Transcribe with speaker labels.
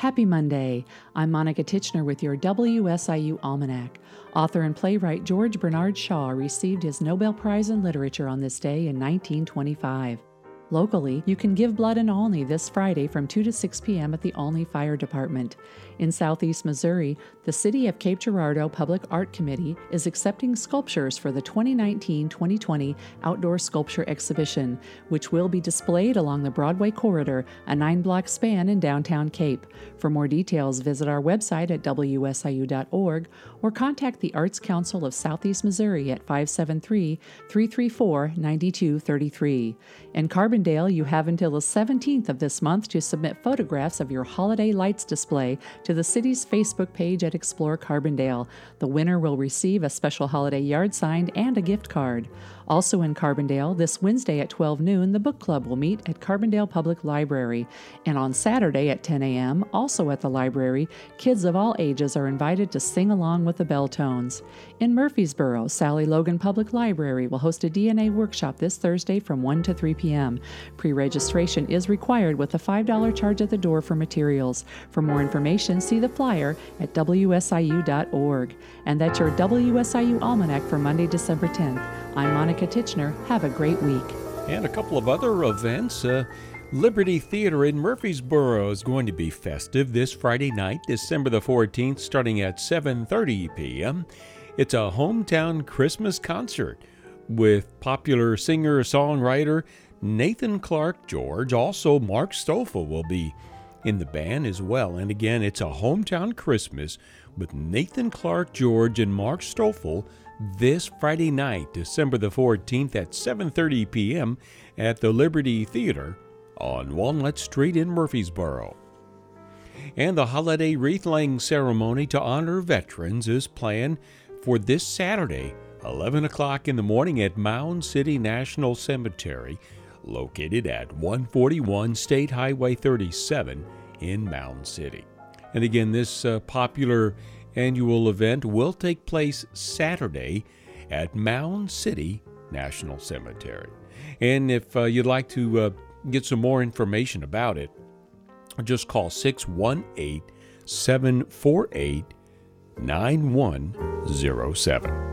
Speaker 1: Happy Monday. I'm Monica Titchener with your WSIU Almanac. Author and playwright George Bernard Shaw received his Nobel Prize in Literature on this day in 1925. Locally, you can give blood in Olney this Friday from 2 to 6 p.m. at the Olney Fire Department. In southeast Missouri, the City of Cape Girardeau Public Art Committee is accepting sculptures for the 2019-2020 Outdoor Sculpture Exhibition, which will be displayed along the Broadway Corridor, a 9-block span in downtown Cape. For more details, visit our website at wsiu.org or contact the Arts Council of Southeast Missouri at 573-334-9233. In Carbondale, you have until the 17th of this month to submit photographs of your holiday lights display to the city's Facebook page at Explore Carbondale. The winner will receive a special holiday yard sign and a gift card. Also in Carbondale, this Wednesday at 12 noon, the book club will meet at Carbondale Public Library. And on Saturday at 10 a.m., also at the library, kids of all ages are invited to sing along with the bell tones. In Murfreesboro, Sally Logan Public Library will host a DNA workshop this Thursday from 1 to 3 p.m. Pre-registration is required with a $5 charge at the door for materials. For more information, see the flyer at wsiu.org. And that's your WSIU Almanac for Monday, December 10th. I'm Monica Titchener. Have a great week.
Speaker 2: And a couple of other events. Liberty Theater in Murfreesboro is going to be festive this Friday night, December the 14th, starting at 7:30 p.m. It's a hometown Christmas concert with popular singer-songwriter Nathan Clark George. Also, Mark Stoffel will be in the band as well. And again, it's a hometown Christmas with Nathan Clark George and Mark Stoffel this Friday night, December the 14th at 7:30 p.m. at the Liberty Theater on Walnut Street in Murfreesboro. And the holiday wreath-laying ceremony to honor veterans is planned for this Saturday, 11 o'clock in the morning at Mound City National Cemetery, located at 141 State Highway 37 in Mound City. And again, this popular annual event will take place Saturday at Mound City National Cemetery. And if you'd like to get some more information about it, just call 618-748-9107.